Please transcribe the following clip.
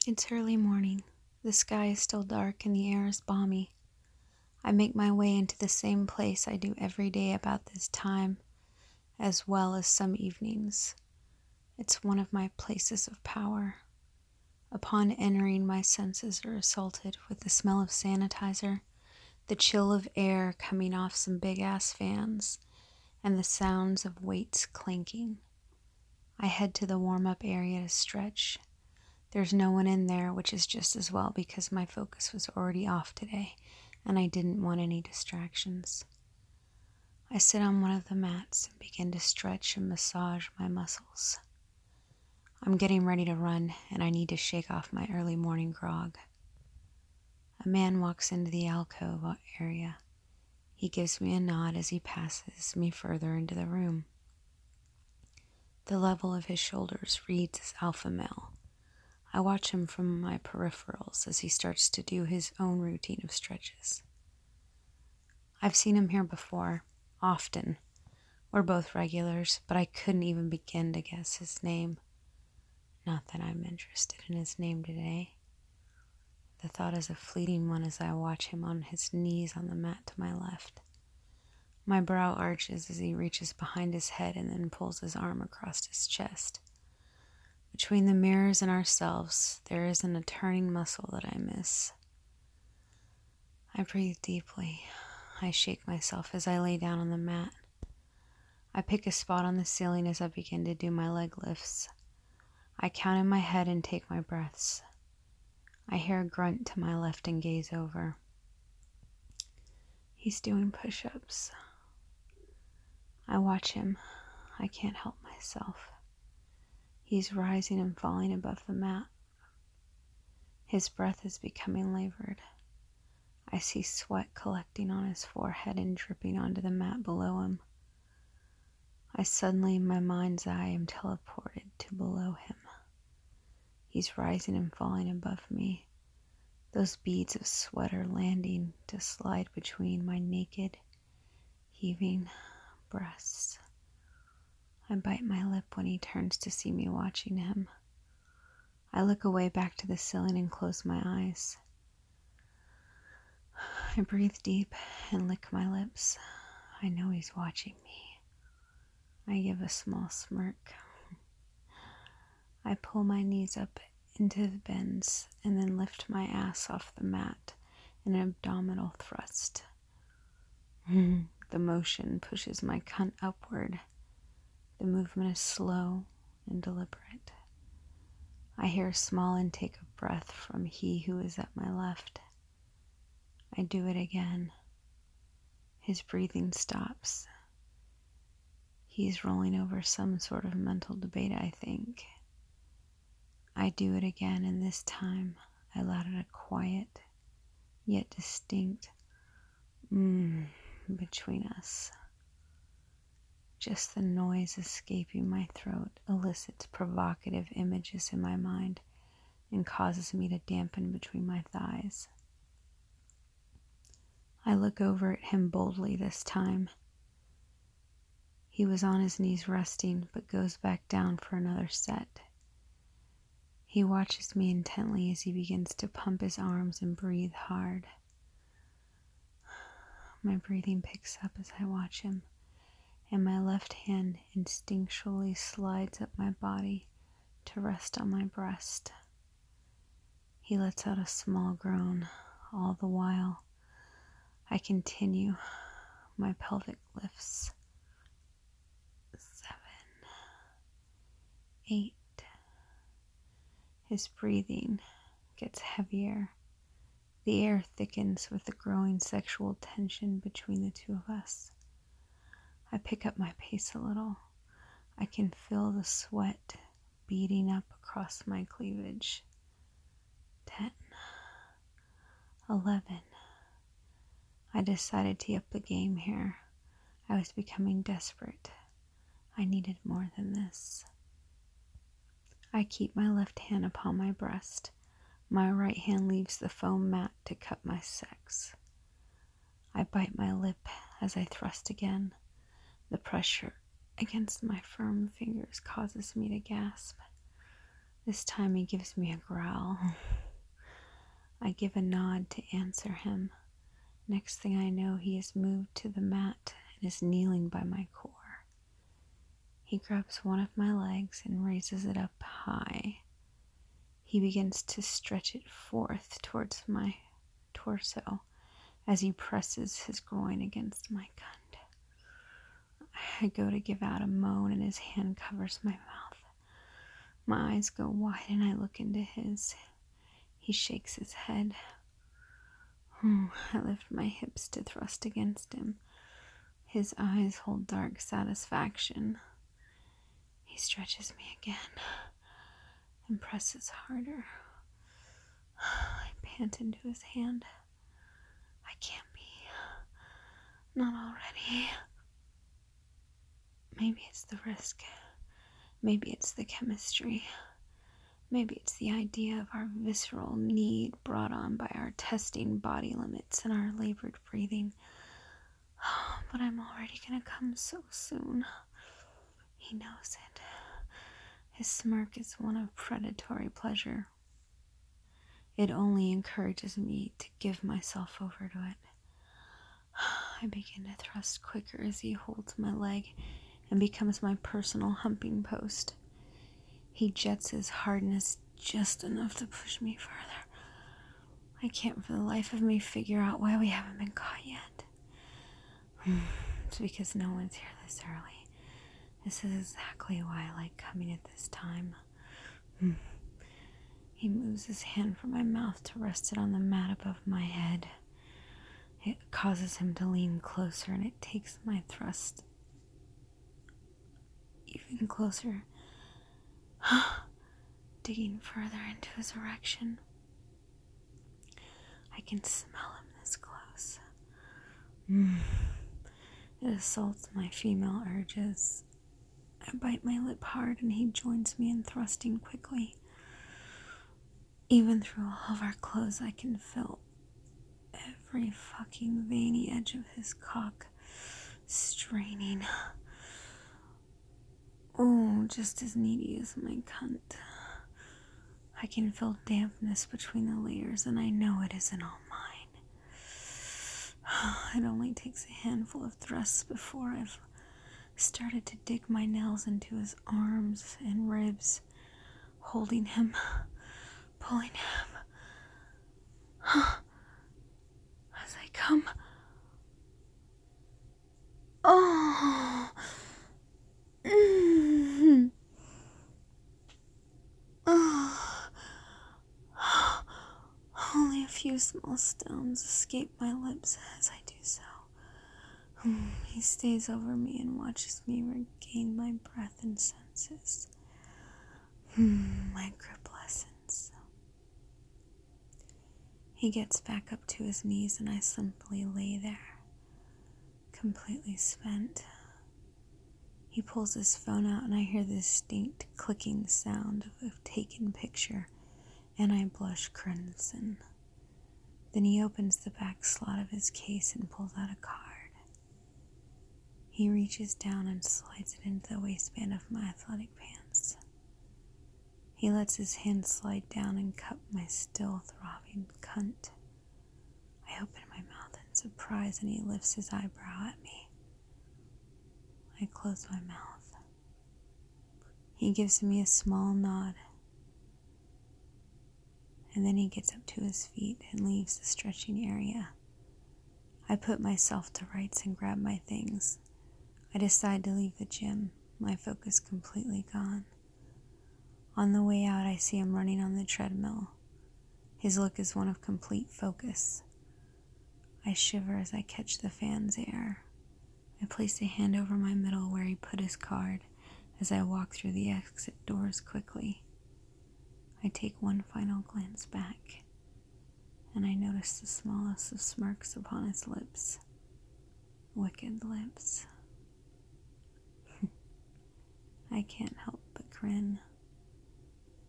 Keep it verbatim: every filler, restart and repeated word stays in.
It's early morning. The sky is still dark and the air is balmy. I make my way into the same place I do every day about this time, as well as some evenings. It's one of my places of power. Upon entering, my senses are assaulted with the smell of sanitizer, the chill of air coming off some big-ass fans, and the sounds of weights clanking. I head to the warm-up area to stretch. There's no one in there, which is just as well because my focus was already off today and I didn't want any distractions. I sit on one of the mats and begin to stretch and massage my muscles. I'm getting ready to run and I need to shake off my early morning grog. A man walks into the alcove area. He gives me a nod as he passes me further into the room. The level of his shoulders reads as alpha male. I watch him from my peripherals as he starts to do his own routine of stretches. I've seen him here before, often. We're both regulars, but I couldn't even begin to guess his name. Not that I'm interested in his name today. The thought is a fleeting one as I watch him on his knees on the mat to my left. My brow arches as he reaches behind his head and then pulls his arm across his chest. Between the mirrors and ourselves, there isn't a turning muscle that I miss. I breathe deeply. I shake myself as I lay down on the mat. I pick a spot on the ceiling as I begin to do my leg lifts. I count in my head and take my breaths. I hear a grunt to my left and gaze over. He's doing push-ups. I watch him. I can't help myself. He's rising and falling above the mat. His breath is becoming labored. I see sweat collecting on his forehead and dripping onto the mat below him. I suddenly, in my mind's eye, am teleported to below him. He's rising and falling above me. Those beads of sweat are landing to slide between my naked, heaving breasts. I bite my lip when he turns to see me watching him. I look away back to the ceiling and close my eyes. I breathe deep and lick my lips. I know he's watching me. I give a small smirk. I pull my knees up into the bends and then lift my ass off the mat in an abdominal thrust. The motion pushes my cunt upward. The movement is slow and deliberate. I hear a small intake of breath from he who is at my left. I do it again. His breathing stops. He's rolling over some sort of mental debate, I think. I do it again, and this time I let out a quiet, yet distinct mmm between us. Just the noise escaping my throat elicits provocative images in my mind and causes me to dampen between my thighs. I look over at him boldly this time. He was on his knees resting, but goes back down for another set. He watches me intently as he begins to pump his arms and breathe hard. My breathing picks up as I watch him, and my left hand instinctually slides up my body to rest on my breast. He lets out a small groan. All the while, I continue. My pelvic lifts. Seven. Eight. His breathing gets heavier. The air thickens with the growing sexual tension between the two of us. I pick up my pace a little. I can feel the sweat beading up across my cleavage. Ten. Eleven. I decided to up the game here. I was becoming desperate. I needed more than this. I keep my left hand upon my breast. My right hand leaves the foam mat to cut my sex. I bite my lip as I thrust again. The pressure against my firm fingers causes me to gasp. This time he gives me a growl. I give a nod to answer him. Next thing I know, he has moved to the mat and is kneeling by my core. He grabs one of my legs and raises it up high. He begins to stretch it forth towards my torso as he presses his groin against my cunt. I go to give out a moan and his hand covers my mouth. My eyes go wide and I look into his. He shakes his head. I lift my hips to thrust against him. His eyes hold dark satisfaction. He stretches me again and presses harder. I pant into his hand. I can't be. Not already. Maybe it's the risk. Maybe it's the chemistry. Maybe it's the idea of our visceral need brought on by our testing body limits and our labored breathing. But I'm already gonna come so soon. He knows it. His smirk is one of predatory pleasure. It only encourages me to give myself over to it. I begin to thrust quicker as he holds my leg and becomes my personal humping post. He jets his hardness just enough to push me further. I can't for the life of me figure out why we haven't been caught yet. It's because no one's here this early. This is exactly why I like coming at this time. He moves his hand from my mouth to rest it on the mat above my head. It causes him to lean closer and it takes my thrust even closer, digging further into his erection. I can smell him this close. Mm. It assaults my female urges. I bite my lip hard and he joins me in thrusting quickly. Even through all of our clothes, I can feel every fucking veiny edge of his cock straining. Oh, just as needy as my cunt. I can feel dampness between the layers, and I know it isn't all mine. It only takes a handful of thrusts before I've started to dig my nails into his arms and ribs, holding him, pulling him. As I come. Oh. Mm. Oh. Only a few small stones escape my lips as I do so. He stays over me and watches me regain my breath and senses. My grip lessens. He gets back up to his knees and I simply lay there, completely spent. He pulls his phone out and I hear the distinct clicking sound of a taken picture, and I blush crimson. Then he opens the back slot of his case and pulls out a card. He reaches down and slides it into the waistband of my athletic pants. He lets his hand slide down and cup my still throbbing cunt. I open my mouth in surprise and he lifts his eyebrow at me. I close my mouth. He gives me a small nod. And then he gets up to his feet and leaves the stretching area. I put myself to rights and grab my things. I decide to leave the gym, my focus completely gone. On the way out, I see him running on the treadmill. His look is one of complete focus. I shiver as I catch the fan's air. I place a hand over my middle where he put his card as I walk through the exit doors quickly. I take one final glance back, and I notice the smallest of smirks upon his lips. Wicked lips. I can't help but grin.